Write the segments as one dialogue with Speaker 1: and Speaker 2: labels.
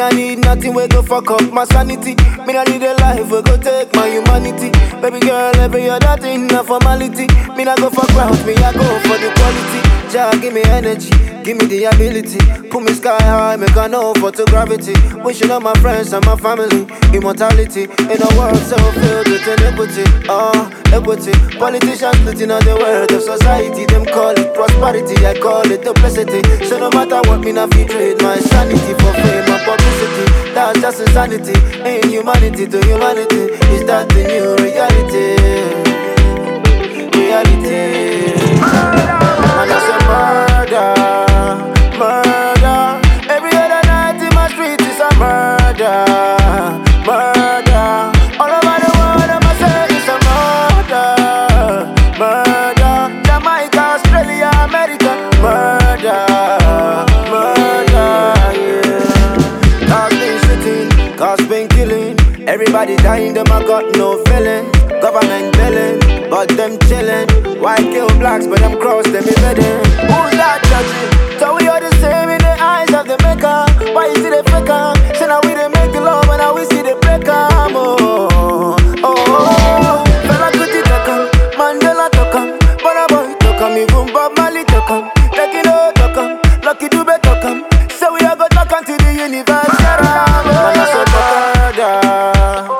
Speaker 1: don't need nothing, we go fuck up my sanity. Me don't need a life, we go take my humanity. Baby girl, every other thing, a formality. Me not go for crowds, me I go for the quality. Jah, give me energy, give me the ability. Put me sky high, make I know photogravity. Wishing on my friends and my family, immortality. In a world so filled with iniquity, equity. Politicians splitting on the world of society. Them call it prosperity, I call it duplicity. So no matter what, me not fit trade my sanity for fame and publicity. That's just insanity, inhumanity to humanity. Is that the new reality? Reality. And I say murder, murder. Every other night in my street is a murder, murder. All over the world I say it's a murder, murder. Jamaica, Australia, America, murder, murder, yeah. Cause been shooting, cause been killing. Everybody dying, them I got no feeling. Government billing, but them chillin'. White kill blacks, but them cross them be bedding. Who's that judging? So we are the same in the eyes of the maker. Why you see the faker? So now we they make the love and now we see the breaker. Oh, oh, oh. Fella Kuti Takam, Mandela Takam, Burna Boy Takam, even Bob Marley Takam, Taking out Takam, Lucky Dube Takam. So we are go Takam to the universe. Man, I said murder.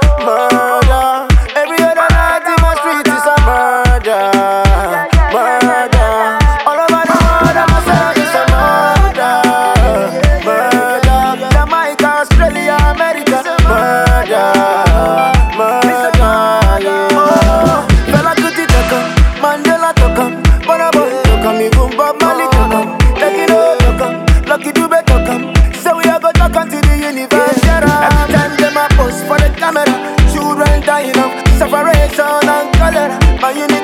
Speaker 1: Lucky do better come. So we are go talk until the universe. Every time them a post for the camera, children dying of separation and cholera. My